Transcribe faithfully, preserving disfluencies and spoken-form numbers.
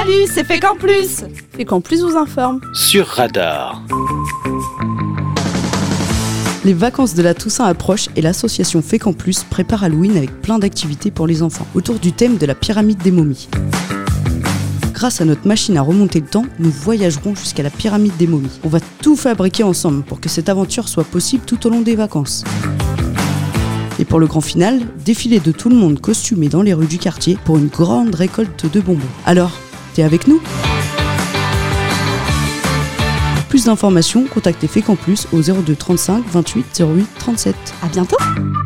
Salut, c'est Fécamp Plus. Fécamp Plus vous informe. Sur Radar. Les vacances de la Toussaint approchent et l'association Fécamp Plus prépare Halloween avec plein d'activités pour les enfants, autour du thème de la pyramide des momies. Grâce à notre machine à remonter le temps, nous voyagerons jusqu'à la pyramide des momies. On va tout fabriquer ensemble pour que cette aventure soit possible tout au long des vacances. Et pour le grand final, défilé de tout le monde costumé dans les rues du quartier pour une grande récolte de bonbons. Alors, t'es avec nous ? Pour plus d'informations, contactez Fécamp Plus au zéro deux trente-cinq vingt-huit zéro huit trente-sept. À bientôt.